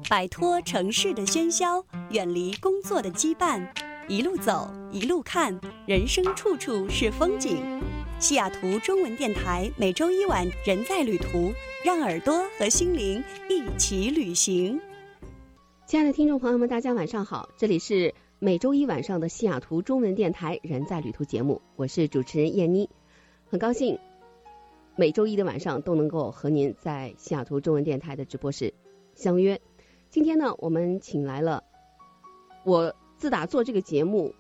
摆脱城市的喧嚣，远离工作的羁绊，一路走，一路看，人生处处是风景。西雅图中文电台每周一晚人在旅途，让耳朵和心灵一起旅行。 亲爱的听众朋友们，大家晚上好，这里是每周一晚上的西雅图中文电台人在旅途节目，我是主持人燕妮，很高兴每周一的晚上都能够和您在西雅图中文电台的直播室相约。今天呢，我们请来了我自打做这个节目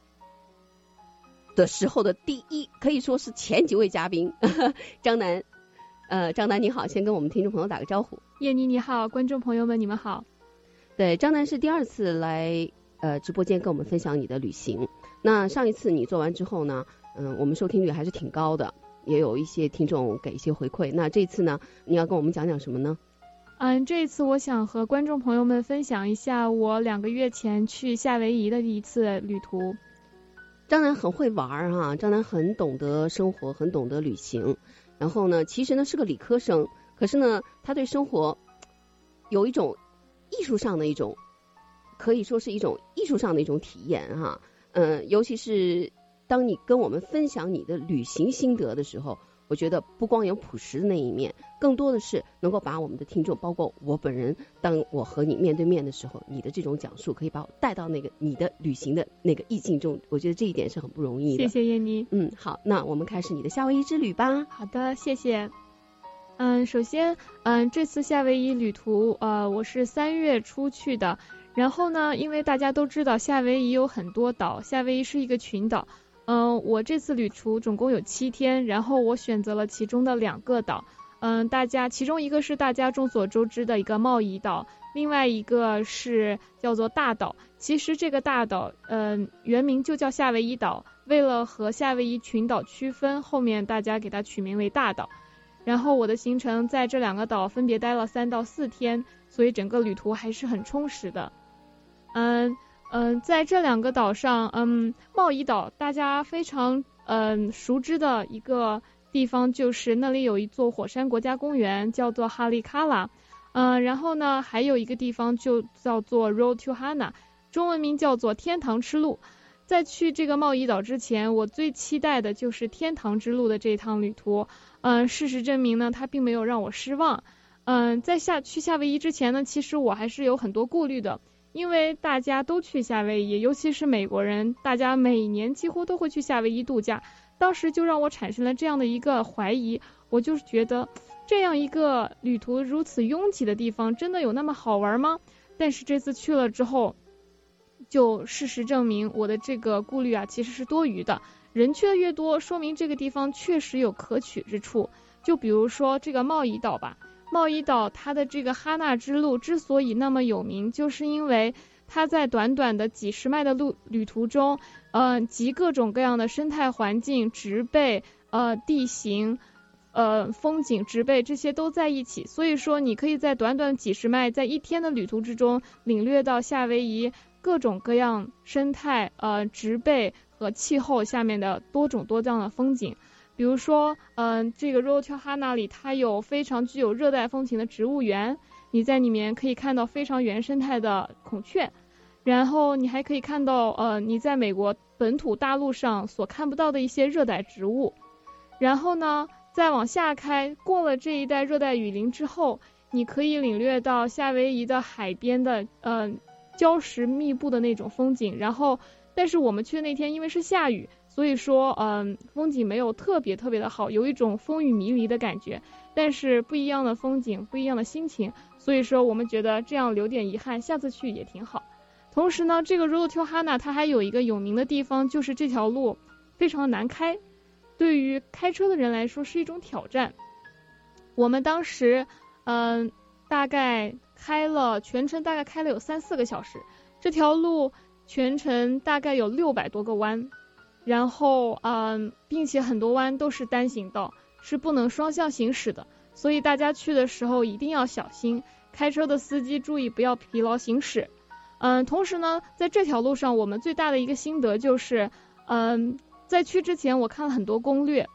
的时候的可以说是前几位嘉宾张楠。张楠你好，先跟我们听众朋友打个招呼。 叶妮你好，观众朋友们你们好。 对，张楠是第二次来直播间跟我们分享你的旅行。那上一次你做完之后呢，我们收听率还是挺高的，也有一些听众给一些回馈。那这次呢，你要跟我们讲讲什么呢？ 这一次我想和观众朋友们分享一下我2个月前去夏威夷的一次旅途。 张楠很会玩哈，张楠很懂得生活，很懂得旅行。然后呢，其实呢是个理科生，可是呢他对生活有一种艺术上的一种，可以说是一种艺术上的一种体验哈。尤其是当你跟我们分享你的旅行心得的时候，我觉得不光有朴实的那一面，更多的是能够把我们的听众，包括我本人，当我和你面对面的时候，你的这种讲述可以把我带到那个你的旅行的那个意境中，我觉得这一点是很不容易的。 谢谢燕妮。 好，那我们开始你的夏威夷之旅吧。 好的，谢谢。首先这次夏威夷旅途我是3月初去的。然后呢，因为大家都知道夏威夷有很多岛，夏威夷是一个群岛。我这次旅途总共有7天，然后我选择了其中的2个岛。其中一个是大家众所周知的一个贸易岛，另外一个是叫做大岛。其实这个大岛原名就叫夏威夷岛，为了和夏威夷群岛区分，后面大家给它取名为大岛。然后我的行程在这2个岛分别待了3到4天，所以整个旅途还是很充实的。在这2个岛上，贸易岛大家非常熟知的一个地方就是那里有一座火山国家公园，叫做哈利卡拉。然后呢，还有一个地方就叫做 Road to Hana， 中文名叫做天堂之路。在去这个贸易岛之前，我最期待的就是天堂之路的这趟旅途。事实证明呢，它并没有让我失望。在去夏威夷之前呢，其实我还是有很多顾虑的。因为大家都去夏威夷，尤其是美国人，大家每年几乎都会去夏威夷度假。当时就让我产生了这样的一个怀疑，我就是觉得这样一个旅途如此拥挤的地方，真的有那么好玩吗？但是这次去了之后，就事实证明我的这个顾虑其实是多余的。人去的越多，说明这个地方确实有可取之处。就比如说这个贸易岛吧。贸易岛它的这个哈纳之路之所以那么有名，就是因为它在短短的几十迈的旅途中，集各种各样的生态环境、植被、地形、风景、植被这些都在一起。所以说你可以在短短几十迈，在1天的旅途之中，领略到夏威夷各种各样生态、植被和气候下面的多种多样的风景。比如说这个 Road to Hana 里它有非常具有热带风情的植物园，你在里面可以看到非常原生态的孔雀，然后你还可以看到你在美国本土大陆上所看不到的一些热带植物。然后呢再往下开，过了这一带热带雨林之后，你可以领略到夏威夷的海边的礁石密布的那种风景。然后但是我们去的那天因为是下雨，所以说风景没有特别的好，有一种风雨迷离的感觉。但是不一样的风景，不一样的心情，所以说我们觉得这样留点遗憾，下次去也挺好。同时呢，这个 Road to Hana 它还有一个有名的地方，就是这条路非常难开，对于开车的人来说是一种挑战。我们当时大概全程大概开了有3-4个小时，这条路全程大概有600多个弯，然后并且很多弯都是单行道，是不能双向行驶的，所以大家去的时候一定要小心，开车的司机注意不要疲劳行驶。同时呢，在这条路上我们最大的一个心得就是在去之前我看了很多攻略，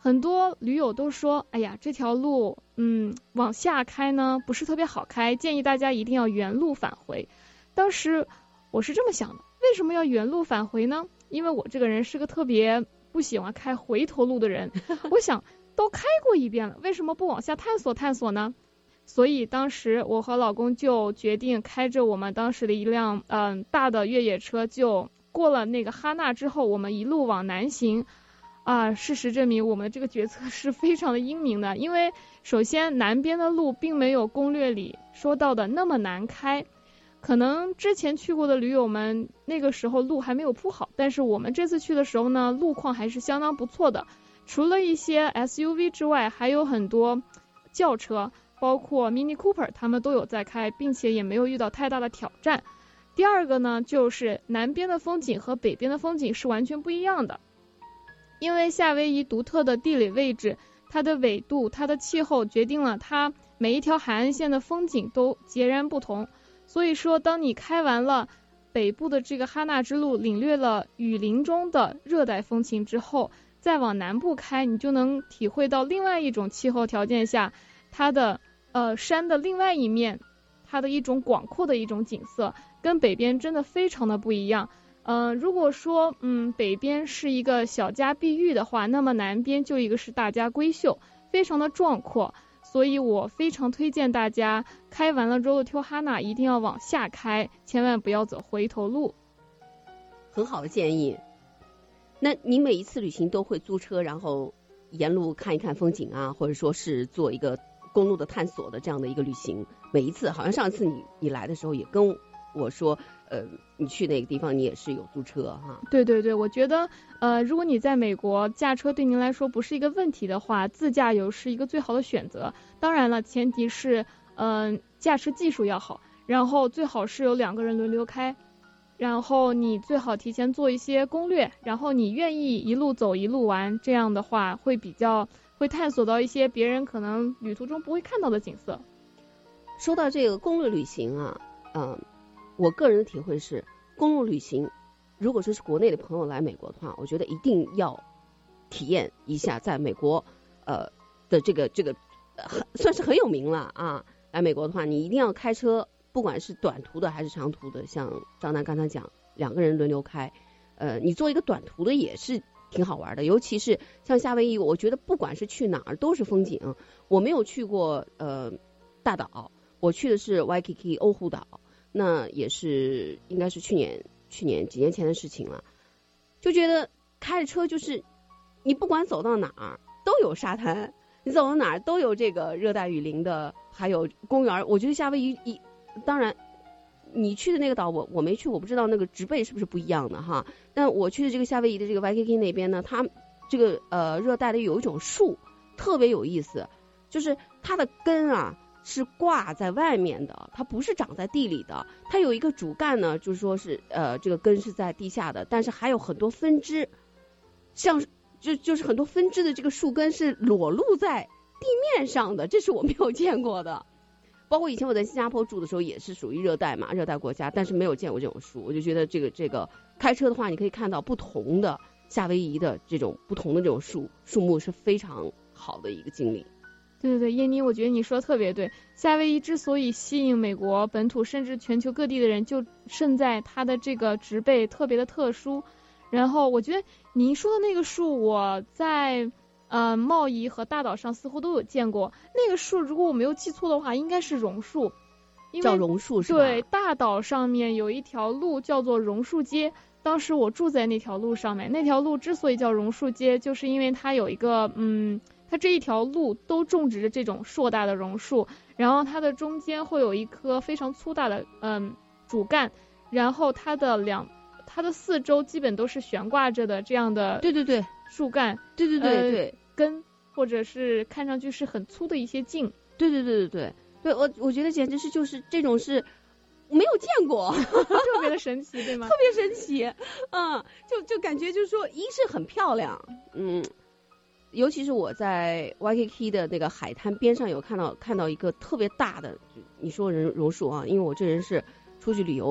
很多驴友都说，哎呀，这条路往下开呢不是特别好开，建议大家一定要原路返回。当时我是这么想的，为什么要原路返回呢？因为我这个人是个特别不喜欢开回头路的人，我想都开过一遍了，为什么不往下探索探索呢？所以当时我和老公就决定开着我们当时的一辆大的越野车，就过了那个哈纳之后，我们一路往南行。事实证明我们的这个决策是非常的英明的，因为首先南边的路并没有攻略里说到的那么难开，可能之前去过的驴友们那个时候路还没有铺好，但是我们这次去的时候呢，路况还是相当不错的，除了一些 SUV 之外，还有很多轿车，包括 Mini Cooper 他们都有在开，并且也没有遇到太大的挑战。第二个呢，就是南边的风景和北边的风景是完全不一样的，因为夏威夷独特的地理位置，它的纬度，它的气候决定了它每一条海岸线的风景都截然不同。所以说当你开完了北部的这个哈纳之路，领略了雨林中的热带风情之后，再往南部开，你就能体会到另外一种气候条件下它的山的另外一面，它的一种广阔的一种景色，跟北边真的非常的不一样。如果说北边是一个小家碧玉的话，那么南边就一个是大家闺秀，非常的壮阔。所以我非常推荐大家开完了Rollo Tijuana一定要往下开，千万不要走回头路。 很好的建议。那你每一次旅行都会租车，然后沿路看一看风景啊，或者说是做一个公路的探索的这样的一个旅行？每一次好像上次你来的时候也跟我说你去那个地方你也是有租车哈。 对对对，我觉得如果你在美国驾车对您来说不是一个问题的话，自驾游是一个最好的选择。当然了，前提是驾驶技术要好，然后最好是有2个人轮流开，然后你最好提前做一些攻略，然后你愿意一路走一路玩，这样的话会探索到一些别人可能旅途中不会看到的景色。 说到这个公路旅行啊，我个人的体会是，公路旅行如果说是国内的朋友来美国的话，我觉得一定要体验一下在美国的这个算是很有名了啊。来美国的话，你一定要开车，不管是短途的还是长途的，像张楠刚才讲2个人轮流开，你做一个短途的也是挺好玩的，尤其是像夏威夷，我觉得不管是去哪儿都是风景。我没有去过大岛，我去的是 Waikiki 欧胡岛，那也是应该是去年几年前的事情了。就觉得开着车就是你不管走到哪儿都有沙滩，你走到哪儿都有这个热带雨林的，还有公园。我觉得夏威夷当然你去的那个岛我没去，我不知道那个植被是不是不一样的哈。但我去的这个夏威夷的这个 Waikiki 那边呢，它这个热带的有一种树特别有意思，就是它的根啊是挂在外面的，它不是长在地里的。它有一个主干呢，就是说是这个根是在地下的，但是还有很多分支，像就是很多分支的这个树根是裸露在地面上的，这是我没有见过的。包括以前我在新加坡住的时候也是属于热带嘛，热带国家，但是没有见过这种树。我就觉得这个开车的话，你可以看到不同的夏威夷的这种不同的这种树木是非常好的一个经历。 对对对，叶妮，我觉得你说的特别对。夏威夷之所以吸引美国本土甚至全球各地的人，就胜在它的这个植被特别的特殊。然后我觉得您说的那个树，我在茂宜和大岛上似乎都有见过。那个树如果我没有记错的话，应该是榕树， 叫榕树是吧？ 对，大岛上面有一条路叫做榕树街，当时我住在那条路上面。那条路之所以叫榕树街，就是因为它有一个它这一条路都种植着这种硕大的榕树，然后它的中间会有一棵非常粗大的主干，然后它的四周基本都是悬挂着的这样的对树干， 对根，或者是看上去是很粗的一些茎。 对，我觉得简直是就是这种是没有见过， 特别的神奇，对吗？ 特别神奇，就感觉就是说，一是很漂亮，尤其是我在 Waikiki 的那个海滩边上有看到一个特别大的，你说榕树啊，因为我这人是出去旅游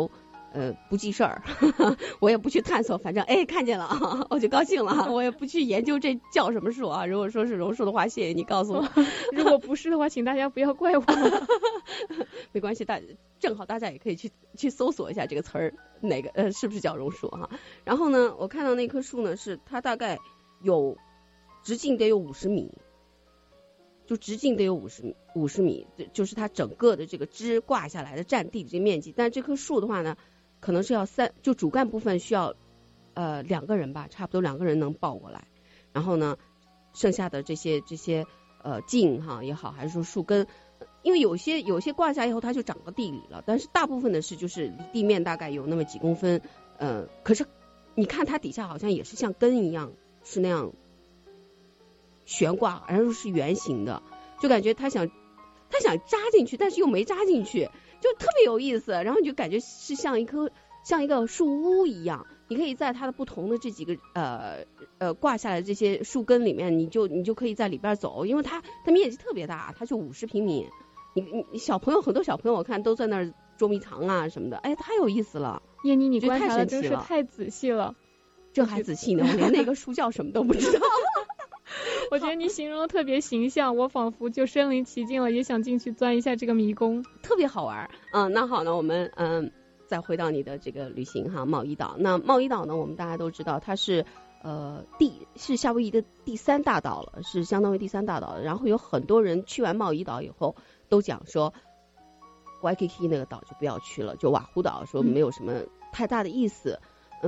不记事儿，我也不去探索，反正看见了啊，我就高兴了，我也不去研究这叫什么树啊。如果说是榕树的话，谢谢你告诉我。 如果不是的话，请大家不要怪我。 没关系，正好大家也可以去搜索一下这个词儿，哪个是不是叫榕树哈。然后呢，我看到那棵树呢，是它大概有直径得有50米。就直径得有50米，就是它整个的这个枝挂下来的占地的这面积。但这棵树的话呢，可能是要就主干部分需要2个人吧，差不多2个人能抱过来。然后呢，剩下的这些茎哈也好，还是说树根，因为有些挂下以后它就长到地里了，但是大部分的是就是离地面大概有那么几公分，可是你看它底下好像也是像根一样，是那样悬挂，然后是圆形的，就感觉他想扎进去，但是又没扎进去，就特别有意思。然后你就感觉是像一个树屋一样，你可以在它的不同的这几个挂下来这些树根里面，你就可以在里边走，因为它面积特别大，它就50平米。你小朋友很多小朋友我看都在那儿捉迷藏啊什么的，太有意思了。 燕妮，你观察的真是太仔细了。 这还仔细呢，我连那个树叫什么都不知道。 我觉得你形容的特别形象，我仿佛就身临其境了，也想进去钻一下这个迷宫， 特别好玩。那好呢，我们再回到你的这个旅行哈，贸易岛。那贸易岛呢，我们大家都知道它是是夏威夷的第3大岛了，是相当于第3大岛。然后有很多人去完贸易岛以后都讲说 Waikiki 那个岛就不要去了，就瓦胡岛说没有什么太大的意思。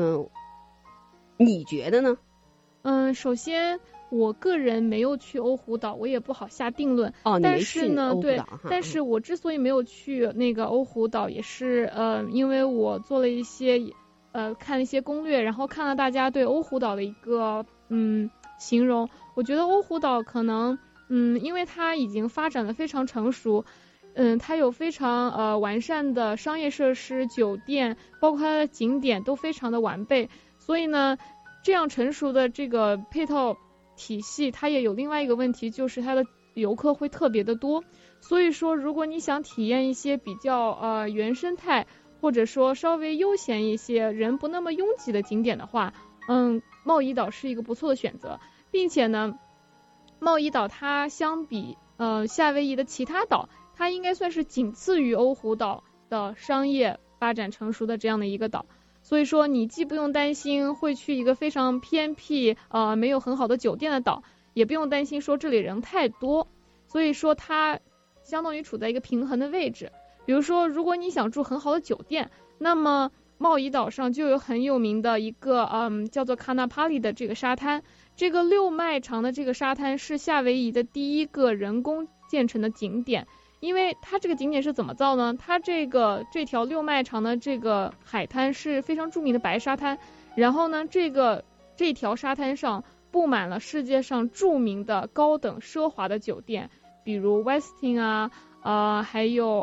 你觉得呢？ 首先我个人没有去欧胡岛，我也不好下定论。但是呢，对，但是我之所以没有去那个欧胡岛，也是因为我做了一些看了一些攻略，然后看了大家对欧胡岛的一个形容。我觉得欧胡岛可能因为它已经发展的非常成熟，它有非常完善的商业设施、酒店，包括它的景点都非常的完备，所以呢，这样成熟的这个配套体系，它也有另外一个问题，就是它的游客会特别的多。所以说，如果你想体验一些比较原生态，或者说稍微悠闲一些、人不那么拥挤的景点的话，贸易岛是一个不错的选择。并且呢，贸易岛它相比夏威夷的其他岛，它应该算是仅次于欧胡岛的商业发展成熟的这样的一个岛。所以说你既不用担心会去一个非常偏僻没有很好的酒店的岛，也不用担心说这里人太多，所以说它相当于处在一个平衡的位置。比如说如果你想住很好的酒店，那么贸易岛上就有很有名的一个叫做卡纳帕利的这个沙滩。这个6迈长的这个沙滩是夏威夷的第一个人工建成的景点。因为它这个景点是怎么造呢？它这条6迈长的这个海滩是非常著名的白沙滩，然后呢，这条沙滩上布满了世界上著名的高等奢华的酒店，比如 Westin 还有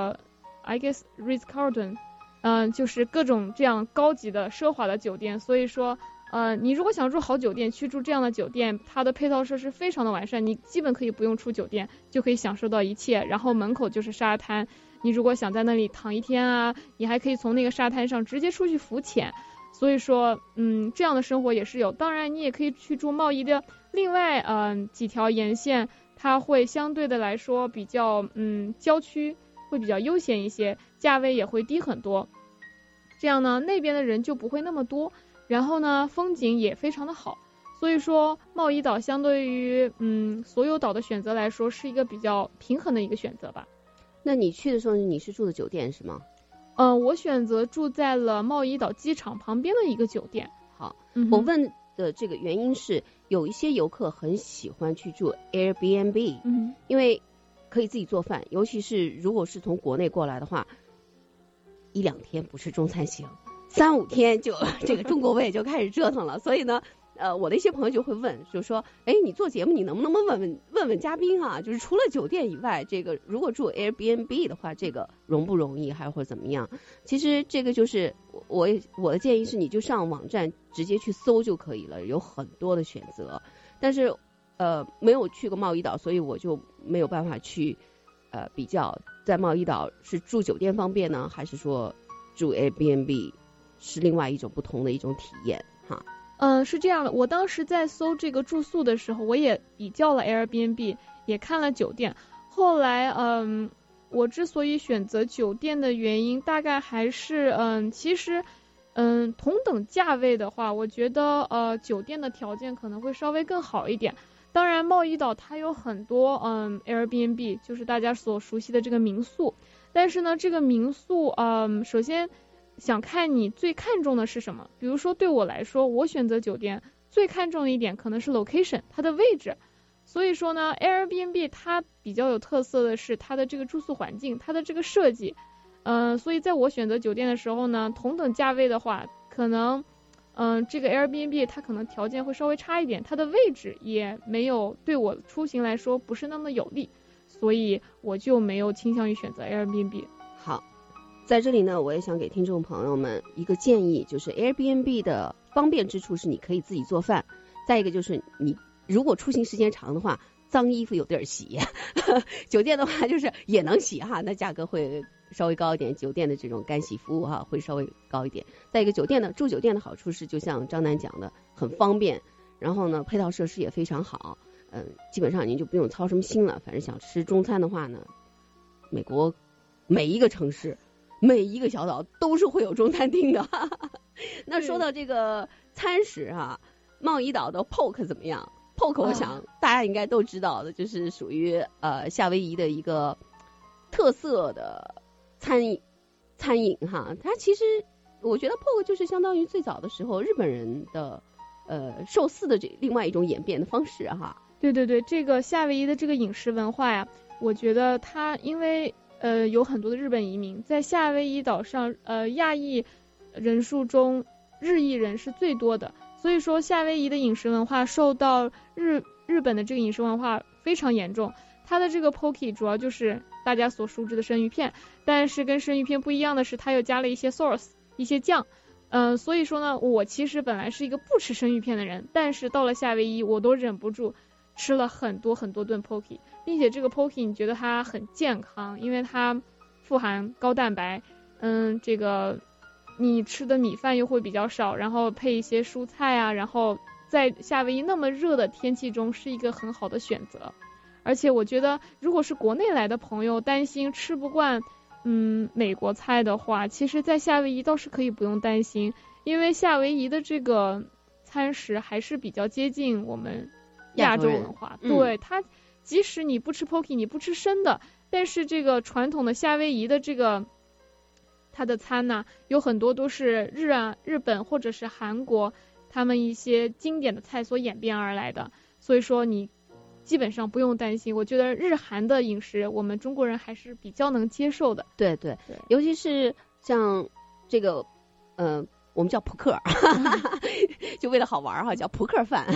I guess Ritz-Carlton，就是各种这样高级的奢华的酒店。所以说你如果想住好酒店，去住这样的酒店，它的配套设施非常的完善，你基本可以不用出酒店就可以享受到一切，然后门口就是沙滩，你如果想在那里躺一天啊，你还可以从那个沙滩上直接出去浮潜。所以说这样的生活也是有。当然你也可以去住贸易的另外几条沿线，它会相对的来说比较郊区，会比较悠闲一些，价位也会低很多，这样呢那边的人就不会那么多，然后呢风景也非常的好。所以说贸易岛相对于所有岛的选择来说是一个比较平衡的一个选择吧。 那你去的时候你是住的酒店是吗？ 我选择住在了贸易岛机场旁边的一个酒店。 好，我问的这个原因是有一些游客很喜欢去住 Airbnb，因为可以自己做饭，尤其是如果是从国内过来的话，1-2天不吃中餐行，3-5天就这个中国胃就开始折腾了。所以呢我的一些朋友就会问，就说你做节目你能不能问问嘉宾啊，就是除了酒店以外，这个如果住 Airbnb 的话，这个容不容易还或者怎么样。其实这个就是我的建议是你就上网站直接去搜就可以了，有很多的选择。但是没有去过贸易岛，所以我就没有办法去比较在贸易岛是住酒店方便呢，还是说住 Airbnb 是另外一种不同的一种体验哈。 是这样的，我当时在搜这个住宿的时候，我也比较了 Airbnb， 也看了酒店。后来我之所以选择酒店的原因，大概还是其实同等价位的话，我觉得酒店的条件可能会稍微更好一点。当然贸易岛它有很多Airbnb， 就是大家所熟悉的这个民宿，但是呢这个民宿首先想看你最看重的是什么。比如说对我来说，我选择酒店最看重的一点可能是 location， 它的位置。所以说呢 Airbnb 它比较有特色的是它的这个住宿环境，它的这个设计。所以在我选择酒店的时候呢，同等价位的话，可能这个 Airbnb 它可能条件会稍微差一点，它的位置也没有对我出行来说不是那么有利，所以我就没有倾向于选择 Airbnb。 好，在这里呢我也想给听众朋友们一个建议，就是 Airbnb 的方便之处是你可以自己做饭，再一个就是你如果出行时间长的话，脏衣服有地儿洗酒店的话就是也能洗哈，那价格会稍微高一点，酒店的这种干洗服务哈会稍微高一点。再一个住酒店的好处是就像张楠讲的很方便，然后呢配套设施也非常好，基本上您就不用操什么心了。反正想吃中餐的话呢，美国每一个城市每一个小岛都是会有中餐厅的那说到这个餐食贸易岛的 Poke 怎么样？Poke 我想大家应该都知道的，就是属于夏威夷的一个特色的餐饮哈。它其实我觉得 Poke 就是相当于最早的时候日本人的寿司的另外一种演变的方式哈。 对对对，这个夏威夷的这个饮食文化呀，我觉得它因为有很多的日本移民在夏威夷岛上，亚裔人数中日裔人是最多的，所以说夏威夷的饮食文化受到日本的这个饮食文化非常严重。它的这个 Poke 主要就是大家所熟知的生鱼片，但是跟生鱼片不一样的是它又加了一些 sauce 一些酱。所以说呢，我其实本来是一个不吃生鱼片的人，但是到了夏威夷我都忍不住吃了很多很多顿 Poke， 并且这个 Poke 你觉得它很健康，因为它富含高蛋白，这个你吃的米饭又会比较少，然后配一些蔬菜啊，然后在夏威夷那么热的天气中是一个很好的选择。而且我觉得如果是国内来的朋友担心吃不惯美国菜的话，其实在夏威夷倒是可以不用担心，因为夏威夷的这个餐食还是比较接近我们亚洲文化。对，它即使你不吃 Poke 你不吃生的，但是这个传统的夏威夷的这个它的餐呢，有很多都是日本或者是韩国他们一些经典的菜所演变而来的，所以说你基本上不用担心。我觉得日韩的饮食我们中国人还是比较能接受的。 对对，尤其是像这个我们叫扑克就为了好玩叫扑克饭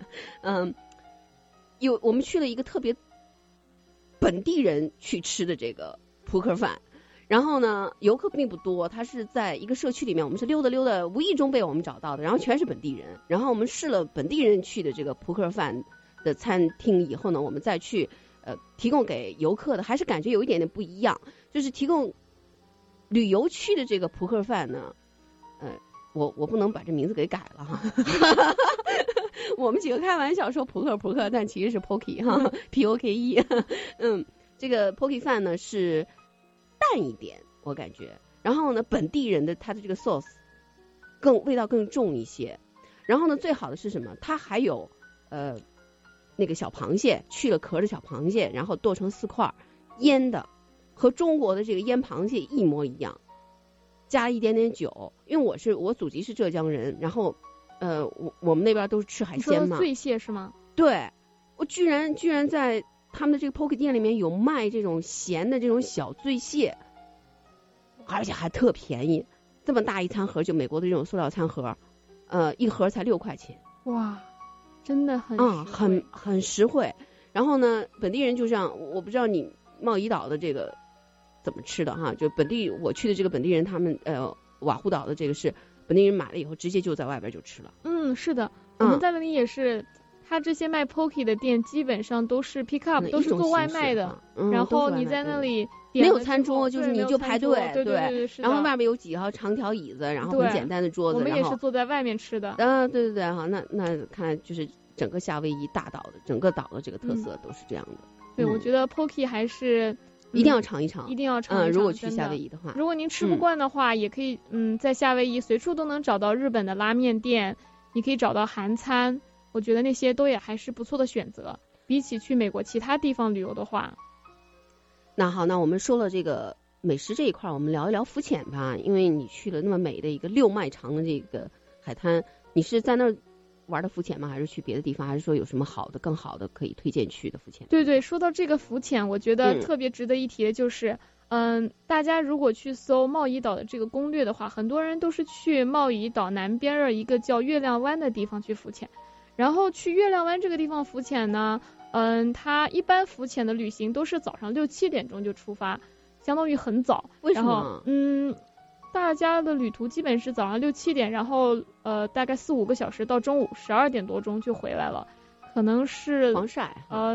我们去了一个特别本地人去吃的这个扑克饭，然后呢游客并不多，它是在一个社区里面，我们是溜达无意中被我们找到的，然后全是本地人，然后我们试了本地人去的这个扑克饭的餐厅以后呢，我们再去提供给游客的还是感觉有一点点不一样，就是提供旅游区的这个扑克饭呢我不能把这名字给改了哈我们几个开玩笑说扑克，但其实是 Poke 哈，Poke 这个 Poke 饭呢是淡一点我感觉，然后呢本地人的他的这个 sauce 味道更重一些，然后呢最好的是什么，它还有那个小螃蟹，去了壳的小螃蟹，然后剁成4块腌的，和中国的这个腌螃蟹一模一样，加一点点酒，因为我祖籍是浙江人，然后我们那边都是吃海鲜嘛。 你说醉蟹是吗？ 对，我居然在他们的这个 Poke 店里面有卖这种咸的这种小醉蟹，而且还特便宜，这么大一餐盒，就美国的这种塑料餐盒一盒才6块钱。 哇，真的很实惠。然后呢本地人就像我不知道你贸易岛的这个怎么吃的哈，就我去的这个本地人他们瓦胡岛的这个是本地人买了以后直接就在外边就吃了。 是的，我们在那里也是它这些卖 Poke 的店基本上都是 pick up， 都是做外卖的，然后你在那里没有餐桌，就是你就排队， 对， 然后外面有几条长条椅子，然后很简单的桌子， 我们也是坐在外面吃的。 对，哈，那看来就是整个夏威夷大岛的整个岛的这个特色都是这样的。 对，我觉得 Poke 还是一定要尝一尝， 一定要尝一尝。 如果去夏威夷的话， 如果您吃不惯的话，也可以在夏威夷随处都能找到日本的拉面店，你可以找到韩餐，我觉得那些都也还是不错的选择。比起去美国其他地方旅游的话， 那好，那我们说了这个美食这一块，我们聊一聊浮潜吧。因为你去了那么美的一个6迈长的这个海滩，你是在那儿玩的浮潜吗？还是去别的地方？还是说有什么更好的可以推荐去的浮潜？ 对，说到这个浮潜，我觉得特别值得一提的就是，大家如果去搜茂宜岛的这个攻略的话，很多人都是去茂宜岛南边的一个叫月亮湾的地方去浮潜。然后去月亮湾这个地方浮潜呢，它一般浮潜的旅行都是早上6、7点钟就出发，相当于很早。 为什么？ 大家的旅途基本是早上6、7点，然后大概4、5个小时到中午12点多钟就回来了，可能是防晒。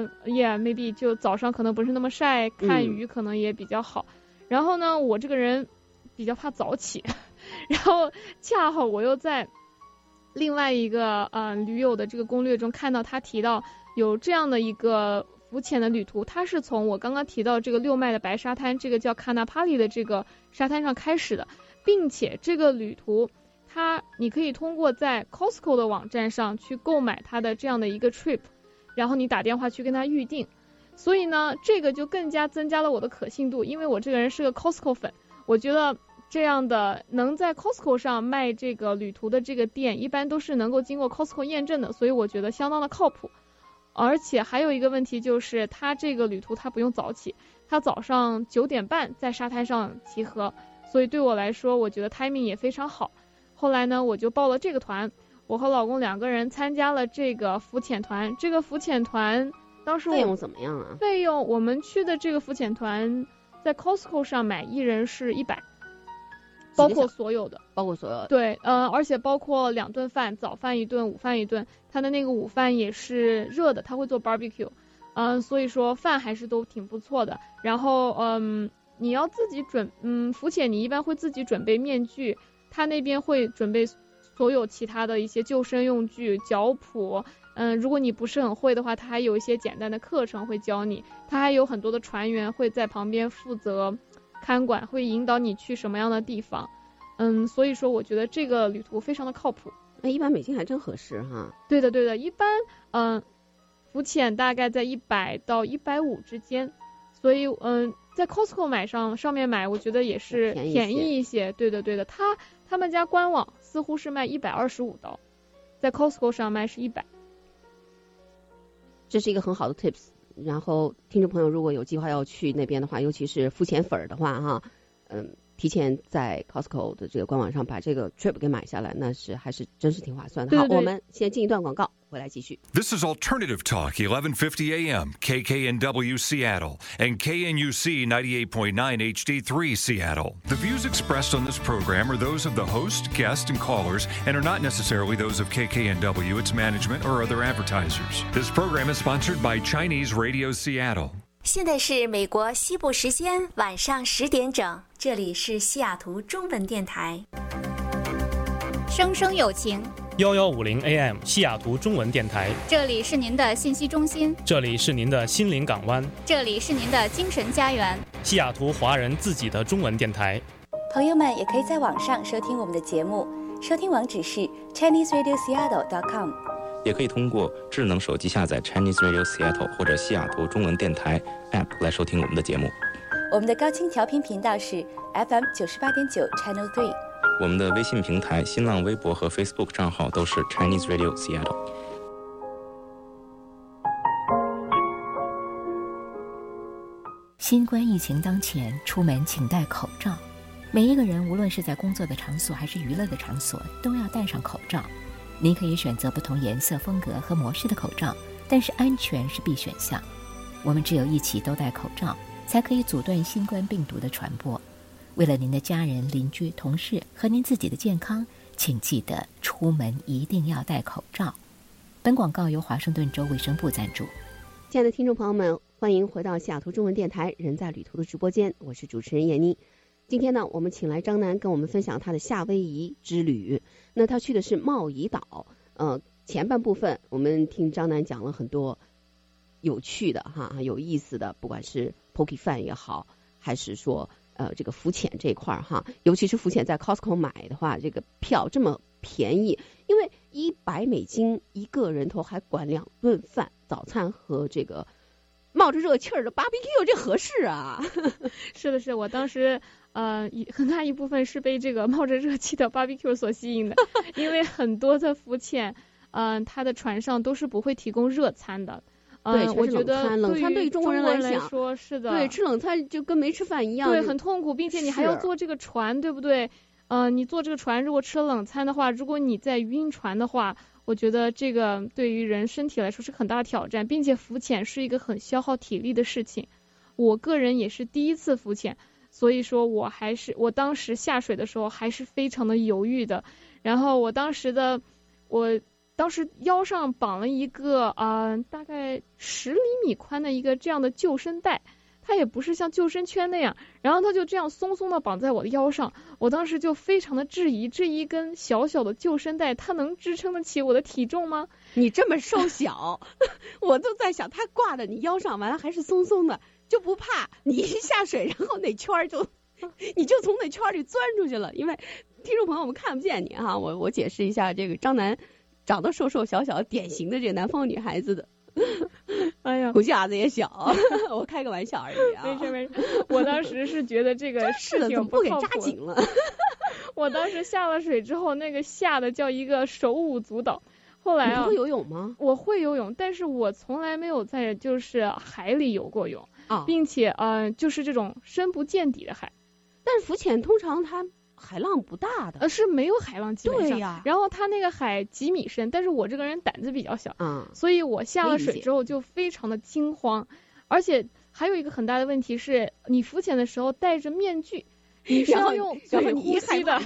maybe 就早上可能不是那么晒，看鱼可能也比较好。然后呢，我这个人比较怕早起，然后恰好我又在另外一个驴友的这个攻略中看到他提到有这样的一个浮潜的旅途，它是从我刚刚提到这个6迈的白沙滩，这个叫卡纳帕利的这个沙滩上开始的，并且这个旅途你可以通过在 Costco 的网站上去购买它的这样的一个 trip， 然后你打电话去跟他预定，所以呢这个就更加增加了我的可信度，因为我这个人是个 Costco 粉，我觉得这样的能在 Costco 上卖这个旅途的这个店一般都是能够经过 Costco 验证的，所以我觉得相当的靠谱。而且还有一个问题就是它这个旅途它不用早起，它早上9点半在沙滩上集合，所以对我来说我觉得 timing 也非常好。后来呢我就报了这个团，我和老公2个人参加了这个浮潜团。这个浮潜团当时费用怎么样啊？ 费用我们去的这个浮潜团在 Costco 上买一人是100，包括所有的，对，而且包括2顿饭，早饭1顿，午饭1顿，它的那个午饭也是热的，它会做 barbecue，所以说饭还是都挺不错的。然后你要自己浮潜你一般会自己准备面具，他那边会准备所有其他的一些救生用具、脚蹼，如果你不是很会的话，他还有一些简单的课程会教你，他还有很多的船员会在旁边负责看管，会引导你去什么样的地方。所以说我觉得这个旅途非常的靠谱。 那100美金还真合适哈。 对的，一般浮潜大概在100到150之间，所以在 Costco 上面买我觉得也是便宜一些。对的，他们家官网似乎是卖$125，在 Costco 上卖是100。 这是一个很好的 tips。然后听众朋友如果有计划要去那边的话，尤其是浮潜粉的话哈，提前在 Costco 的这个官网上把这个 trip 给买下来，那是还是真是挺划算的。好，我们先进一段广告，回来继续。 This is Alternative Talk 1150 AM KKNW Seattle and KNUC 98.9 HD3 Seattle. The views expressed on this program are those of the host, guest, and callers and are not necessarily those of KKNW, its management, or other advertisers. This program is sponsored by Chinese Radio Seattle. 现在是美国西部时间晚上10点整，这里是西雅图中文电台。 声声有情 1150 AM 西雅图中文电台， 这里是您的信息中心， 这里是您的心灵港湾， 这里是您的精神家园， 西雅图华人自己的中文电台。 朋友们也可以在网上收听我们的节目，收听网址是 ChineseRadioSeattle.com， 也可以通过智能手机下载 Chinese Radio Seattle 或者西雅图中文电台 App 来收听我们的节目。 我们的高清调频频道是 FM 98.9 Channel 3。 我们的微信平台、新浪微博和 Facebook 账号都是 Chinese Radio Seattle。 新冠疫情当前，出门请戴口罩。每一个人，无论是在工作的场所还是娱乐的场所，都要戴上口罩。您可以选择不同颜色、风格和模式的口罩，但是安全是必选项。我们只有一起都戴口罩，才可以阻断新冠病毒的传播。为了您的家人、邻居、同事和您自己的健康，请记得出门一定要戴口罩。 本广告由华盛顿州卫生部赞助。 亲爱的听众朋友们，欢迎回到西雅图中文电台人在旅途的直播间，我是主持人闫妮。今天呢，我们请来张楠跟我们分享他的夏威夷之旅。那他去的是茂宜岛，前半部分我们听张楠讲了很多有趣的有意思的，不管是 poke 饭也好，还是说这个浮潜这一块尤其是浮潜在 Costco 买的话，这个票这么便宜，因为$100一个人头，还管2顿饭，早餐和这个冒着热气儿的 barbecue， 这合适啊？ 是的，是我当时很大一部分是被这个冒着热气的 barbecue 所吸引的，因为很多的浮潜，它的船上都是不会提供热餐的。 对， 我觉得冷餐对于中国人来说是的， 对，吃冷餐就跟没吃饭一样， 对，很痛苦，并且你还要坐这个船，对不对？你坐这个船，如果吃了冷餐的话，如果你在晕船的话，我觉得这个对于人身体来说是很大的挑战，并且浮潜是一个很消耗体力的事情。我个人也是第一次浮潜，所以说我当时下水的时候还是非常的犹豫的。然后我当时腰上绑了一个大概10厘米宽的一个这样的救生带，它也不是像救生圈那样，然后它就这样松松的绑在我的腰上。我当时就非常的质疑，这一根小小的救生带它能支撑得起我的体重吗？ 你这么瘦小我都在想它挂在你腰上，完了还是松松的，就不怕你一下水然后那圈你就从那圈里钻出去了。因为听众朋友们看不见你我解释一下，这个张楠长得瘦瘦小小，典型的这个南方女孩子的， 哎呀， 骨架子也小，我开个玩笑而已没事，我当时是觉得这个事情不给扎紧了。 我当时下了水之后，那个吓得叫一个手舞足蹈。后来你会游泳吗？ 我会游泳，但是我从来没有在就是海里游过泳，并且就是这种深不见底的海。 但是浮潜通常它海浪不大的， 是没有海浪基本上。 对呀。 然后它那个海几米深，但是我这个人胆子比较小，所以我下了水之后就非常的惊慌。而且还有一个很大的问题是，你浮潜的时候戴着面具，你是要用嘴呼吸的，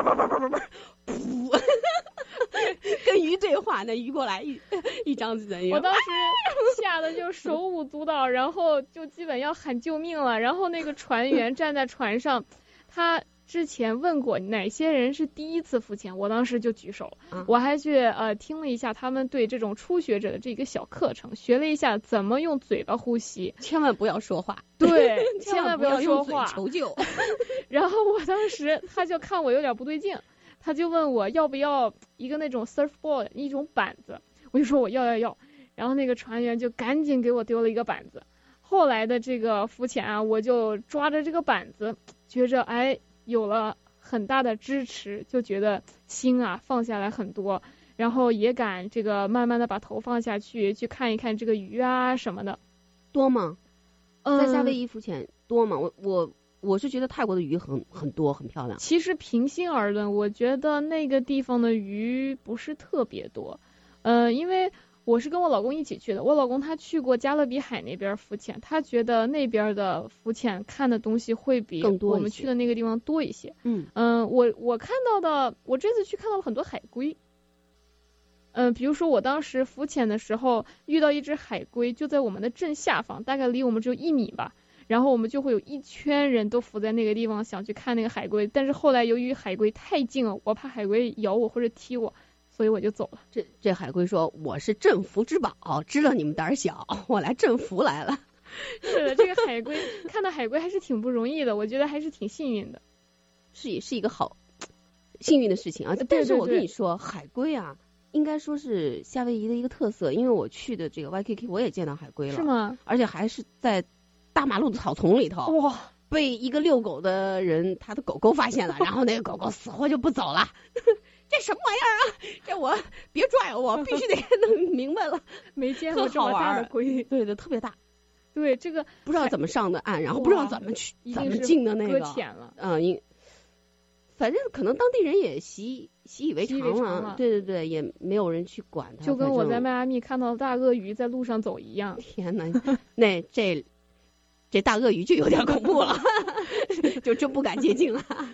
跟鱼对话，那鱼过来一张嘴。 我当时吓得就手舞足蹈，然后就基本要喊救命了。然后那个船员站在船上，他之前问过哪些人是第一次浮潜，我当时就举手。我还去听了一下他们对这种初学者的这个小课程，学了一下怎么用嘴巴呼吸， 千万不要说话。 对，千万不要说话， 求救。然后我当时他就看我有点不对劲，他就问我要不要一个那种 surfboard 一种板子，我就说我要。然后那个船员就赶紧给我丢了一个板子。后来的这个浮潜我就抓着这个板子，觉着有了很大的支持，就觉得心放下来很多，然后也敢这个慢慢的把头放下去看一看这个鱼什么的。 多吗？在夏威夷浮潜多吗？我是觉得泰国的鱼很多，很漂亮。 其实平心而论，我觉得那个地方的鱼不是特别多，因为我是跟我老公一起去的，我老公他去过加勒比海那边浮潜，他觉得那边的浮潜看的东西会比我们去的那个地方多一些。我看到的，我这次去看到了很多海龟。比如说我当时浮潜的时候遇到一只海龟，就在我们的正下方，大概离我们只有1米吧。然后我们就会有一圈人都伏在那个地方想去看那个海龟，但是后来由于海龟太近了，我怕海龟咬我或者踢我，所以我就走了。 这海龟说我是镇福之宝，知道你们胆小，我来镇福来了。 是的，这个海龟看到海龟还是挺不容易的，我觉得还是挺幸运的， 是一个好幸运的事情但是我跟你说，海龟应该说是夏威夷的一个特色，因为我去的这个 YKK 我也见到海龟了。 是吗？ 而且还是在大马路的草丛里头。 哇！ 被一个遛狗的人他的狗狗发现了，然后那个狗狗死活就不走了。这什么玩意儿这我别拽我，必须得弄明白了。 没见过这么大的龟。 对的，特别大。 对，这个不知道怎么上的岸，然后不知道怎么进的那个。 搁浅了。 反正可能当地人也习以为常了。对，也没有人去管它。 就跟我在迈阿密看到大鳄鱼在路上走一样。 天哪，那这大鳄鱼就有点恐怖了，就真不敢接近了。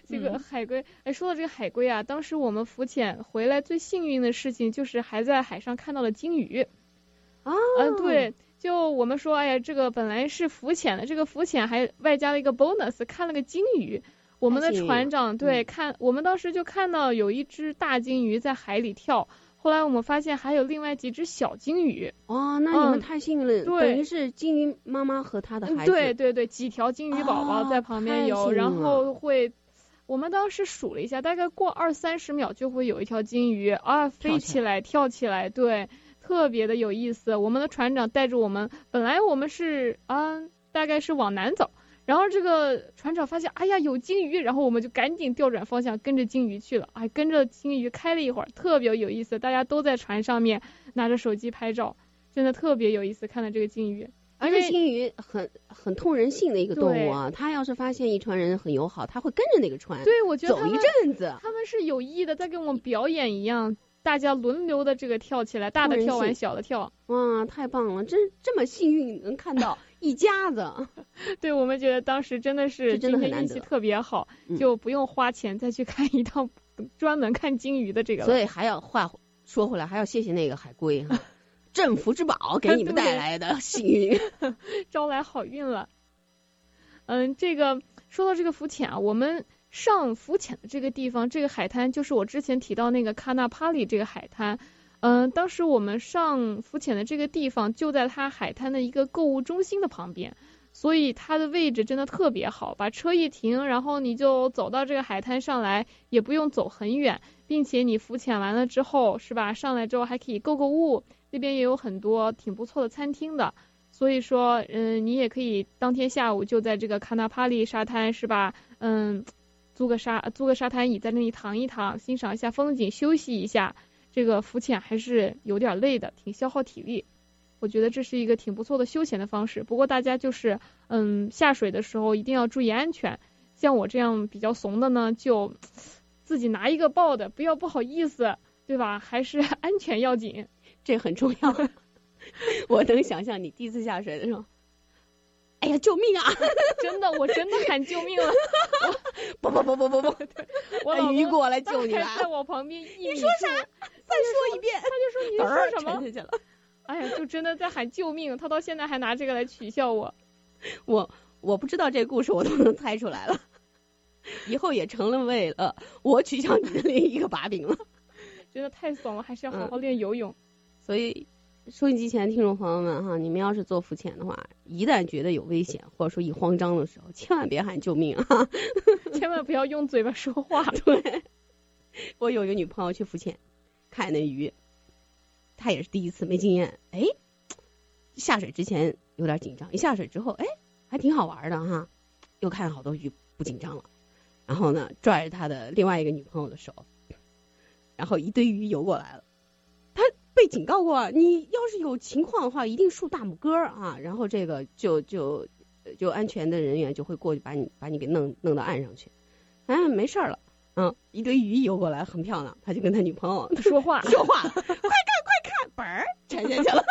这个海龟，说到这个海龟啊，当时我们浮潜回来最幸运的事情就是还在海上看到了鲸鱼。对，就我们说，哎呀，这个本来是浮潜的，这个浮潜还外加了一个 bonus， 看了个鲸鱼。我们的船长看，我们当时就看到有一只大鲸鱼在海里跳，后来我们发现还有另外几只小鲸鱼。 那你们太幸运了，等于是鲸鱼妈妈和她的孩子。 对，几条鲸鱼宝宝在旁边游，然后我们当时数了一下，大概过20-30秒就会有一条鲸鱼飞起来跳起来，对，特别的有意思。我们的船长带着我们，本来我们是大概是往南走。然后这个船长发现，哎呀有鲸鱼，然后我们就赶紧调转方向跟着鲸鱼去了，跟着鲸鱼开了一会儿，特别有意思，大家都在船上面拿着手机拍照，真的特别有意思，看了这个鲸鱼。 而且鲸鱼很通人性的一个动物啊，它要是发现一船人很友好，它会跟着那个船， 对，我觉得走一阵子， 他们是有意的，在给我们表演一样，大家轮流的这个跳起来，大的跳完小的跳。 哇，太棒了，这么幸运能看到一家子。 对，我们觉得当时真的是真的很难得， 运气特别好，就不用花钱再去看一趟专门看鲸鱼的这个了。 所以还要说回来，还要谢谢那个海龟哈，镇福之宝给你们带来的幸运， 招来好运了。这个说到这个浮潜啊，我们上浮潜的这个地方，这个海滩就是我之前提到那个卡纳帕里这个海滩。当时我们上浮潜的这个地方就在它海滩的一个购物中心的旁边，所以它的位置真的特别好，把车一停，然后你就走到这个海滩上来，也不用走很远，并且你浮潜完了之后是吧，上来之后还可以购物，那边也有很多挺不错的餐厅的，所以说你也可以当天下午就在这个卡纳帕里沙滩是吧，租个沙滩椅在那里躺一躺，欣赏一下风景，休息一下。这个浮潜还是有点累的，挺消耗体力，我觉得这是一个挺不错的休闲的方式。不过大家就是下水的时候一定要注意安全，像我这样比较怂的呢，就自己拿一个抱的，不要不好意思，对吧？还是安全要紧， 这很重要。我能想象你第一次下水的时候，哎呀，救命啊！ 真的，我真的喊救命了！ 不，我老鱼过来救你了， 在我旁边1米。 你说啥？再说一遍。 他就说你说什么？ 沉下去了。 哎呀，就真的在喊救命，他到现在还拿这个来取笑我。 我不知道这个故事，我都能猜出来了。以后也成了为了我取笑你的另一个把柄了。 真的太爽了，还是要好好练游泳。 所以收音机前的听众朋友们哈，你们要是做浮潜的话，一旦觉得有危险或者说一慌张的时候，千万别喊救命啊！ 千万不要用嘴巴说话。 对，我有一个女朋友去浮潜，看那鱼，她也是第一次没经验，下水之前有点紧张，一下水之后还挺好玩的哈，又看好多鱼不紧张了，然后呢拽着他的另外一个女朋友的手，然后一堆鱼游过来了，他被警告过，你要是有情况的话一定竖大拇哥啊，然后这个就安全的人员就会过去把你给弄到岸上去，没事了，一堆鱼游过来很漂亮，他就跟他女朋友说话了，快看本儿沉下去了。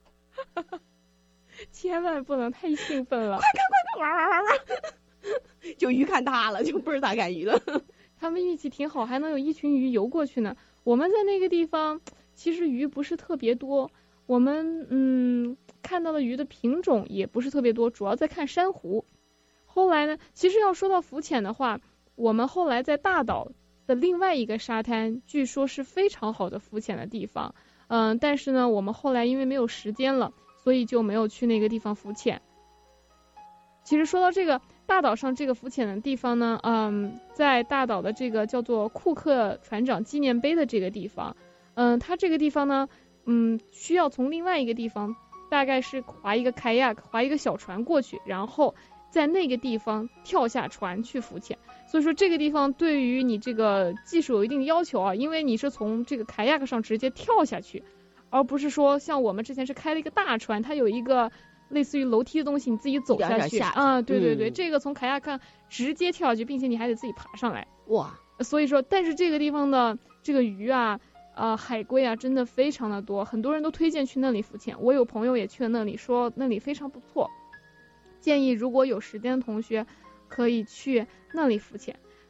千万不能太兴奋了， 快看玩，就鱼看他了，就不是他看鱼了。 他们运气挺好，还能有一群鱼游过去呢。我们在那个地方其实鱼不是特别多，我们看到的鱼的品种也不是特别多，主要在看珊瑚。后来呢，其实要说到浮潜的话，我们后来在大岛的另外一个沙滩据说是非常好的浮潜的地方，但是呢我们后来因为没有时间了，所以就没有去那个地方浮潜。其实说到这个大岛上这个浮潜的地方呢，在大岛的这个叫做库克船长纪念碑的这个地方，它这个地方呢，需要从另外一个地方大概是划一个 kayak 划一个小船过去，然后在那个地方跳下船去浮潜。所以说这个地方对于你这个技术有一定要求啊，因为你是从这个 kayak 上直接跳下去，而不是说像我们之前是开了一个大船，它有一个类似于楼梯的东西，你自己走下去啊，对，这个从卡亚看直接跳下去，并且你还得自己爬上来， 哇！ 所以说，但是这个地方的这个鱼啊，海龟啊，真的非常的多，很多人都推荐去那里浮潜。我有朋友也去了那里，说那里非常不错，建议如果有时间的同学可以去那里浮潜。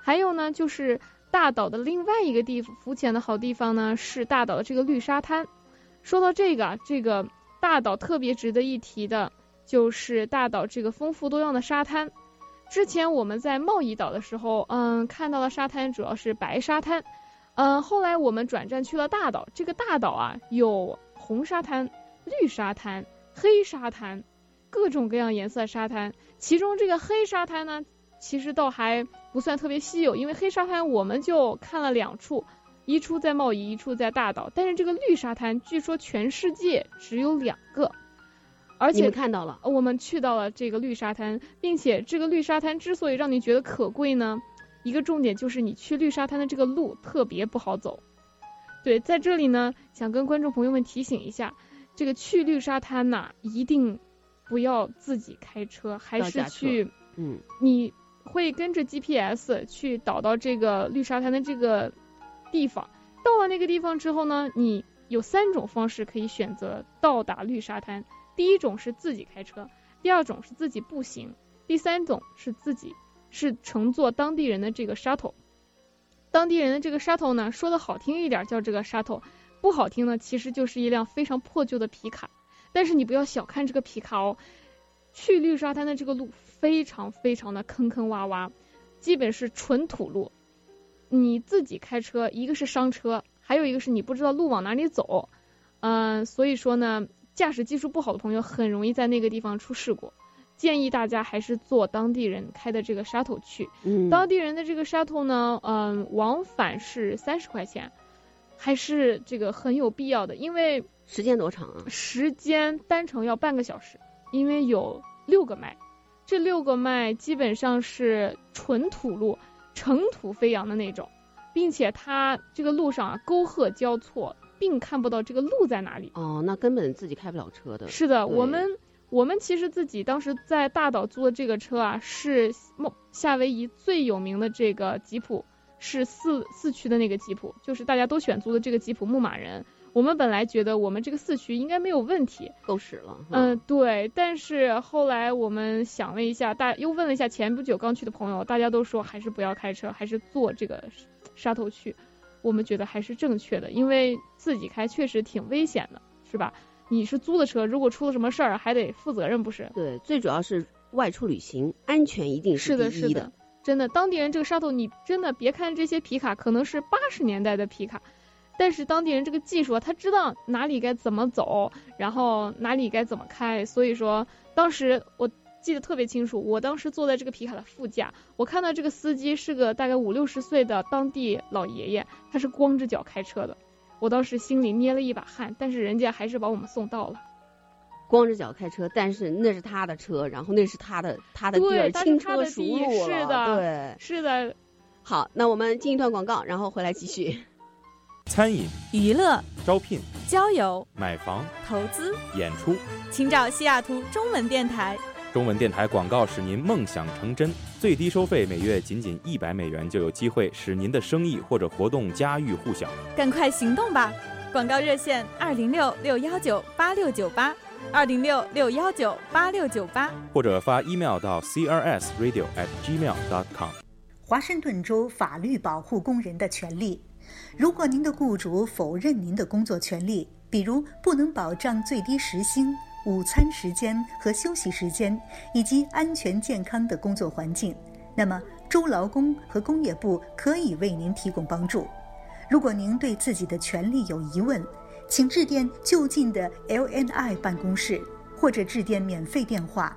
还有呢，就是大岛的另外一个浮潜的好地方呢，是大岛的这个绿沙滩。说到这个大岛特别值得一提的就是大岛这个丰富多样的沙滩。之前我们在贸易岛的时候，看到的沙滩主要是白沙滩，后来我们转战去了大岛。这个大岛啊，有红沙滩、绿沙滩、黑沙滩，各种各样颜色的沙滩。其中这个黑沙滩呢，其实倒还不算特别稀有，因为黑沙滩我们就看了2处，一处在贸易，一处在大岛。但是这个绿沙滩据说全世界只有2个。而且你们看到了， 我们去到了这个绿沙滩，并且这个绿沙滩之所以让你觉得可贵呢，一个重点就是你去绿沙滩的这个路特别不好走。对，在这里呢，想跟观众朋友们提醒一下，这个去绿沙滩呐，一定不要自己开车，还是去，你会跟着 GPS 去导到这个绿沙滩的这个地方。到了那个地方之后呢，你有3种方式可以选择到达绿沙滩。第一种是自己开车，第二种是自己步行，第3种是乘坐当地人的这个 shuttle。 当地人的这个 shuttle 呢，说的好听一点叫这个 shuttle， 不好听呢其实就是一辆非常破旧的皮卡。但是你不要小看这个皮卡哦，去绿沙滩的这个路非常非常的坑坑洼洼，基本是纯土路。你自己开车，一个是伤车，还有一个是你不知道路往哪里走，所以说呢，驾驶技术不好的朋友很容易在那个地方出事故。建议大家还是坐当地人开的这个 shuttle 去。当地人的这个 shuttle 呢，往返是30块钱，还是这个很有必要的。因为时间多长啊？ 时间单程要半个小时，因为有6个迈，这6个迈基本上是纯土路，尘土飞扬的那种，并且它这个路上啊沟壑交错，并看不到这个路在哪里。 那根本自己开不了车的。 是的，我们其实自己当时在大岛租的这个车啊，是夏威夷最有名的这个吉普，是四驱的那个吉普，就是大家都选租的这个吉普牧马人。我们本来觉得我们这个4驱应该没有问题， 够使了。 对，但是后来我们想了一下，又问了一下前不久刚去的朋友，大家都说还是不要开车，还是坐这个沙头去。我们觉得还是正确的，因为自己开确实挺危险的，是吧？你是租的车，如果出了什么事儿还得负责任，不是？ 对，最主要是外出旅行，安全一定是第一的。 是的，真的，当地人这个沙头，你真的别看这些皮卡可能是80年代的皮卡，但是当地人这个技术，他知道哪里该怎么走，然后哪里该怎么开。所以说当时我记得特别清楚，我当时坐在这个皮卡的副驾，我看到这个司机是个大概50-60岁的当地老爷爷，他是光着脚开车的。我当时心里捏了一把汗，但是人家还是把我们送到了。 光着脚开车，但是那是他的车，然后那是他的地儿，轻车熟路了。 是的， 对， 是的。 好，那我们进一段广告，然后回来继续。 餐饮、 娱乐、 招聘、 交友、 买房、 投资、 演出， 请找西雅图中文电台。 中文电台广告使您梦想成真，最低收费每月仅$100就有机会使您的生意或者活动家喻户晓。 赶快行动吧！广告热线206-619-8698，206-619-8698， 或者发 email 到 crsradio@gmail.com。 华盛顿州法律保护工人的权利。如果您的雇主否认您的工作权利，比如不能保障最低时薪、午餐时间和休息时间，以及安全健康的工作环境，那么州劳工和工业部可以为您提供帮助。如果您对自己的权利有疑问，请致电就近的 LNI 办公室，或者致电免费电话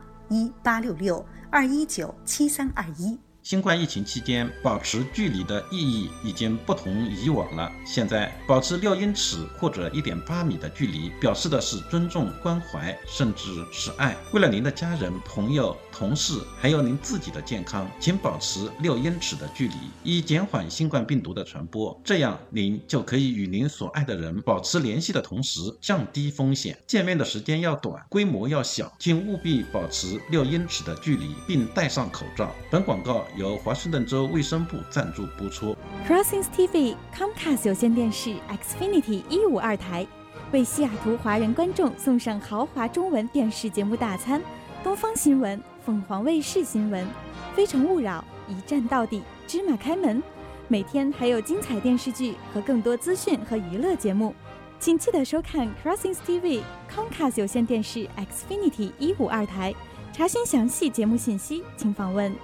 1866-219-7321。 新冠疫情期间，保持距离的意义已经不同以往了。现在保持6英尺或者1.8米的距离，表示的是尊重、关怀，甚至是爱。为了您的家人、朋友、同事，还有您自己的健康，请保持6英尺的距离，以减缓新冠病毒的传播。这样，您就可以与您所爱的人保持联系的同时，降低风险。见面的时间要短，规模要小，请务必保持6英尺的距离，并戴上口罩。本广告由华盛顿州卫生部赞助播出。 Crossings TV Comcast 有线电视 Xfinity 152台为西雅图华人观众送上豪华中文电视节目大餐，东方新闻、凤凰卫视新闻、非诚勿扰、 一站到底，芝麻开门。每天还有精彩电视剧和更多资讯和娱乐节目，请记得收看 Crossings TV Comcast 有线电视 Xfinity 152台。查询详细节目信息，请访问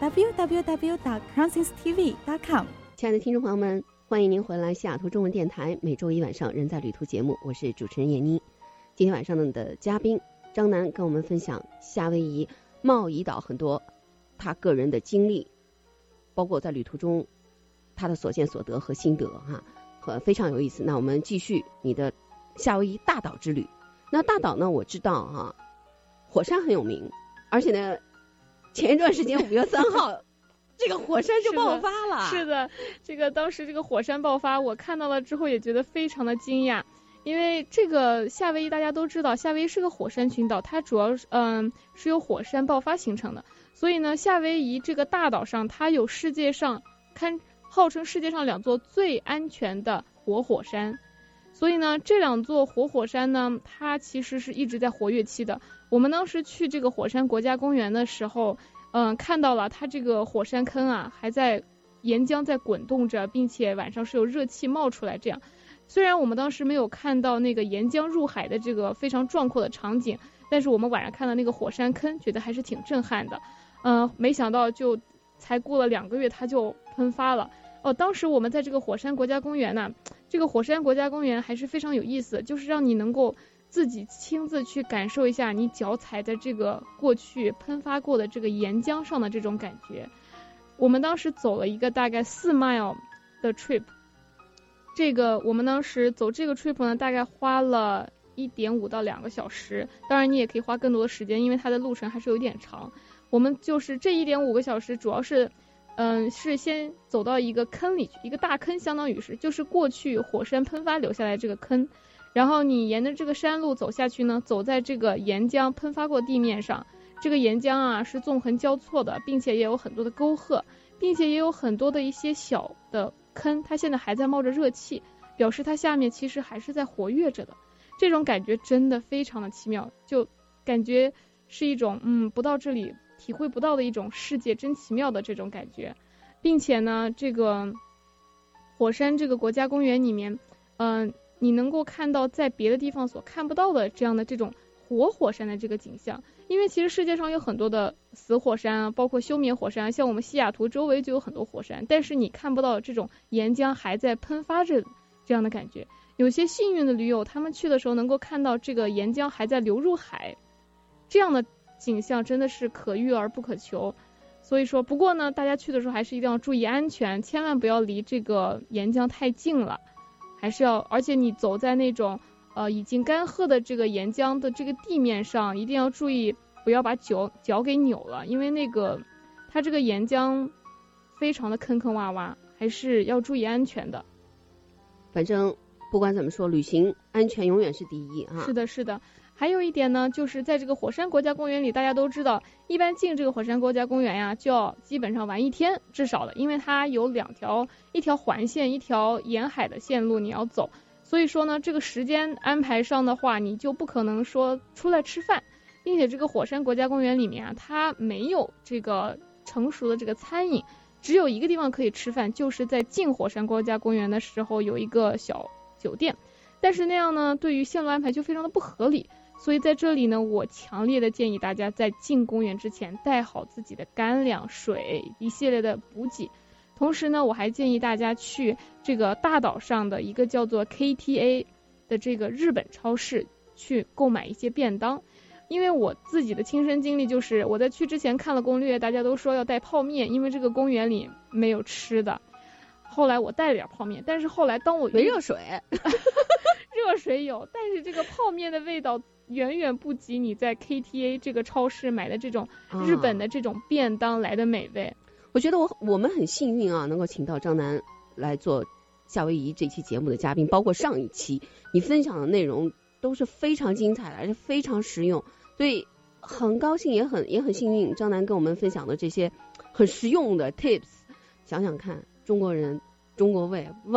www.crossingstv.com。 亲爱的听众朋友们，欢迎您回来西雅图中文电台每周一晚上人在旅途节目，我是主持人闫妮。今天晚上的嘉宾张楠跟我们分享夏威夷贸易岛很多他个人的经历，包括在旅途中他的所见所得和心得非常有意思。那我们继续你的夏威夷大岛之旅。那大岛呢，我知道火山很有名，而且呢前一段时间5月3号这个火山就爆发了。 是的，这个当时这个火山爆发，我看到了之后也觉得非常的惊讶。因为这个夏威夷大家都知道，夏威夷是个火山群岛，它主要是由火山爆发形成的。所以呢，夏威夷这个大岛上，它有世界上号称世界上2座最安全的活火山。所以呢，这2座活火山呢，它其实是一直在活跃期的。我们当时去这个火山国家公园的时候，看到了它这个火山坑还在岩浆在滚动着，并且晚上是有热气冒出来这样。虽然我们当时没有看到那个岩浆入海的这个非常壮阔的场景，但是我们晚上看到那个火山坑，觉得还是挺震撼的。没想到就才过了2个月，它就喷发了。当时我们在这个火山国家公园呢，这个火山国家公园还是非常有意思，就是让你能够自己亲自去感受一下你脚踩在这个过去喷发过的这个岩浆上的这种感觉。我们当时走了一个大概4 mile 的 trip， 这个我们当时走这个 trip 呢，大概花了1.5到2个小时，当然你也可以花更多的时间，因为它的路程还是有点长。我们就是这1.5个小时主要是是先走到一个坑里去，一个大坑，相当于是就是过去火山喷发留下来这个坑，然后你沿着这个山路走下去呢，走在这个岩浆喷发过地面上，这个岩浆是纵横交错的，并且也有很多的沟壑，并且也有很多的一些小的坑，它现在还在冒着热气，表示它下面其实还是在活跃着的。这种感觉真的非常的奇妙，就感觉是一种不到这里体会不到的一种世界真奇妙的这种感觉。并且呢，这个火山这个国家公园里面你能够看到在别的地方所看不到的这样的这种活火山的这个景象。因为其实世界上有很多的死火山包括休眠火山像我们西雅图周围就有很多火山，但是你看不到这种岩浆还在喷发着这样的感觉。有些幸运的驴友，他们去的时候能够看到这个岩浆还在流入海，这样的景象真的是可遇而不可求。所以说，不过呢，大家去的时候还是一定要注意安全，千万不要离这个岩浆太近了，还是要，而且你走在那种已经干涸的这个岩浆的这个地面上，一定要注意不要把脚给扭了，因为那个它这个岩浆非常的坑坑洼洼，还是要注意安全的。 反正不管怎么说，旅行安全永远是第一是的，是的。还有一点呢，就是在这个火山国家公园里，大家都知道，一般进这个火山国家公园就要基本上玩1天至少的，因为它有2条，一条环线，一条沿海的线路你要走。所以说呢，这个时间安排上的话，你就不可能说出来吃饭，并且这个火山国家公园里面它没有这个成熟的这个餐饮，只有一个地方可以吃饭，就是在进火山国家公园的时候有一个小酒店，但是那样呢，对于线路安排就非常的不合理。所以在这里呢，我强烈的建议大家在进公园之前带好自己的干粮、水一系列的补给。同时呢，我还建议大家去这个大岛上的一个叫做 KTA 的这个日本超市去购买一些便当。因为我自己的亲身经历就是我在去之前看了攻略，大家都说要带泡面，因为这个公园里没有吃的。后来我带了点泡面，但是后来当我没热水热水有，但是这个泡面的味道远远不及你在 KTA 这个超市买的这种日本的这种便当来的美味。 我觉得我们很幸运能够请到张楠来做夏威夷这期节目的嘉宾，包括上一期你分享的内容都是非常精彩的，而且非常实用，所以很高兴也很幸运张楠跟我们分享的这些很实用的 tips。想想看，中国人中国胃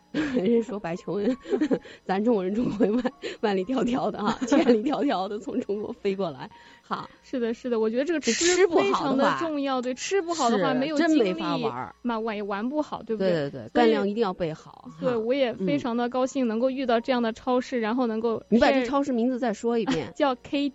人说白求恩，咱中国人终会万里迢迢的啊，千里迢迢的从中国飞过来。好， 是的，是的，我觉得这个吃不非常好的话的重要。对，吃不好的话没有精力， 真没法玩， 也玩不好，对不对？ 对对对，干粮一定要备好。 对，我也非常的高兴能够遇到这样的超市，然后能够你把这超市名字再说一遍， 叫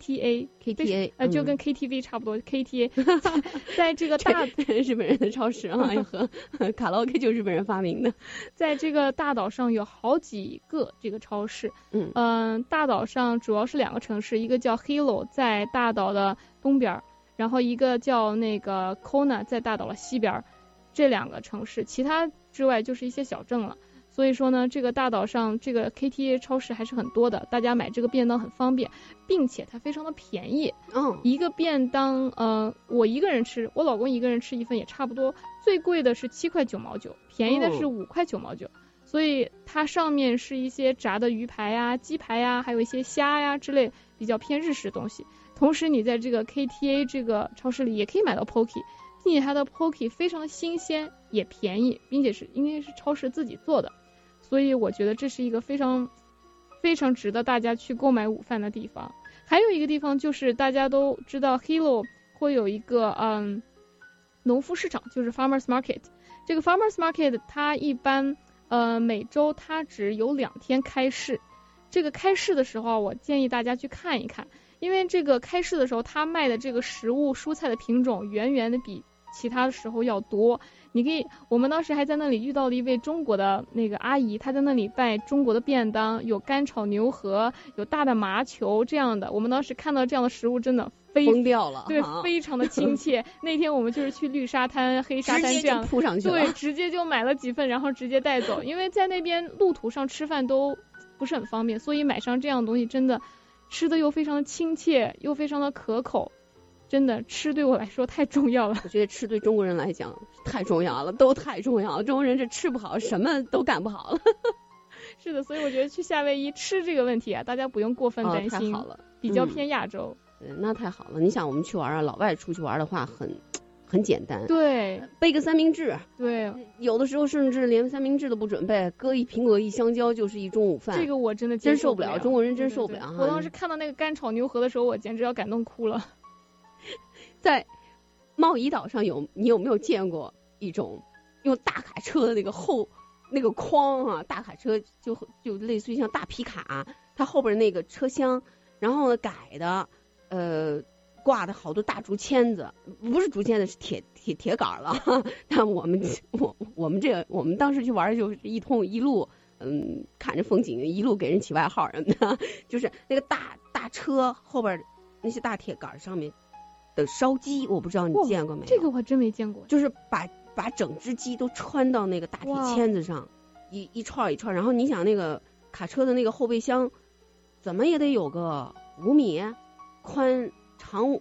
KTA，就跟 KTV 差不多，KTA， 在这个大日本人的超市啊，和卡拉 OK 就日本人发明的， 在这个大岛上有好几个这个超市，大岛上主要是2个城市，一个叫 Hilo 在大岛的东边，然后一个叫那个 Kona 在大岛的西边，这2个城市，其他之外就是一些小镇了。所以说呢，这个大岛上这个 KTA 超市还是很多的，大家买这个便当很方便，并且它非常的便宜。一个便当，我一个人吃，我老公一个人吃一份也差不多，最贵的是7块9毛9，便宜的是5块9毛9。所以它上面是一些炸的鱼排呀、鸡排呀，还有一些虾呀之类比较偏日式的东西。同时你在这个 KTA 这个超市里也可以买到 Poke， 并且它的 Poke 非常的新鲜也便宜，并且是因为是超市自己做的。所以我觉得这是一个非常非常值得大家去购买午饭的地方。还有一个地方就是大家都知道 Hilo 会有一个农夫市场，就是 Farmers Market。 这个 Farmers Market 它一般每周它只有2天开市。这个开市的时候我建议大家去看一看，因为这个开市的时候它卖的这个食物蔬菜的品种远远的比其他的时候要多。我们当时还在那里遇到了一位中国的那个阿姨，她在那里卖中国的便当，有干炒牛河，有大的麻球这样的。我们当时看到这样的食物真的疯掉了， 对，非常的亲切。那天我们就是去绿沙滩、黑沙滩这样， 直接就扑上去了， 对，直接就买了几份，然后直接带走。因为在那边路途上吃饭都不是很方便，所以买上这样的东西真的吃的又非常的亲切，又非常的可口。真的吃对我来说太重要了， 我觉得吃对中国人来讲太重要了，都太重要了。中国人这吃不好，什么都干不好了。 是的，所以我觉得去夏威夷吃这个问题啊，大家不用过分担心， 太好了， 比较偏亚洲。 那太好了。你想我们去玩啊，老外出去玩的话很简单， 对， 备个三明治， 对， 有的时候甚至连三明治都不准备，搁一苹果一香蕉就是一中午饭。 这个我真的真受不了，中国人真受不了。 我当时看到那个干炒牛河的时候，我简直要感动哭了。 在贸易岛上你有没有见过一种用大卡车的那个筐啊？大卡车就类似于像大皮卡，它后边那个车厢，然后呢改的挂的好多大竹签子，不是竹签子，是铁杆了。但我们当时去玩就是一路看着风景，一路给人起外号什么的，就是那个大车后边那些大铁杆上面的烧鸡，我不知道你见过没有？ 这个我真没见过。 就是把整只鸡都穿到那个大铁签子上，一串一串。然后你想那个卡车的那个后备箱，怎么也得有个5米宽，长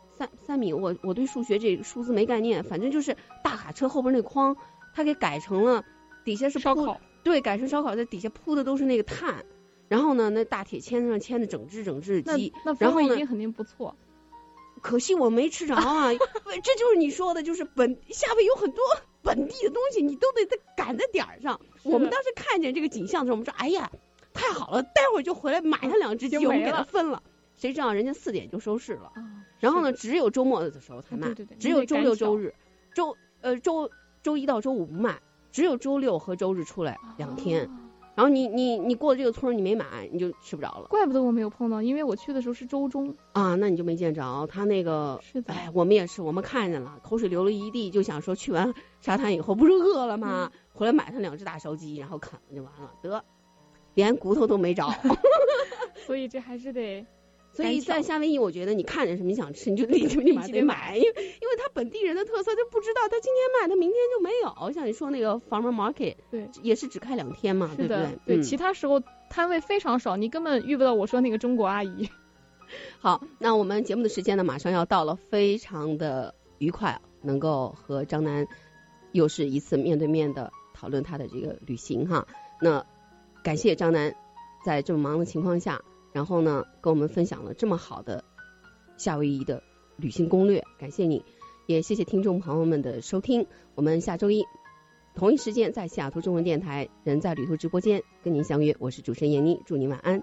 3米。我对数学这个数字没概念，反正就是大卡车后边那筐，它给改成了底下是烧烤， 对，改成烧烤，在底下铺的都是那个炭。然后呢，那大铁签子上牵的整只的鸡， 那然后呢， 一定肯定不错。 可惜我没吃着啊，这就是你说的，就是夏威夷有很多本地的东西，你都得赶在点儿上。我们当时看见这个景象的时候，我们说，哎呀，太好了，待会儿就回来买上2只鸡，我们给它分了。谁知道人家4点就收市了，然后呢，只有周末的时候才卖，只有周6周日，周1到周5不卖，只有周6和周日出来2天。然后你过这个村你没买，你就吃不着了。 怪不得我没有碰到，因为我去的时候是周中啊，那你就没见着。他那个是的， 我们也是，我们看见了，口水流了一地，就想说去完沙滩以后不是饿了吗？回来买上2只大烧鸡，然后啃了就完了，得连骨头都没着。 所以这还是得。 所以在夏威夷，我觉得你看见什么你想吃，你就立马得买，因为他本地人的特色就不知道，他今天卖，他明天就没有。像你说那个 Farmer Market， 对，也是只开2天嘛，对不对？ 对，其他时候摊位非常少，你根本遇不到我说那个中国阿姨。 好，那我们节目的时间呢，马上要到了，非常的愉快，能够和张楠又是一次面对面的讨论他的这个旅行哈。那感谢张楠在这么忙的情况下。然后呢，跟我们分享了这么好的夏威夷的旅行攻略，感谢你，也谢谢听众朋友们的收听，我们下周一同一时间在西雅图中文电台人在旅途直播间跟您相约，我是主持人闫妮，祝您晚安。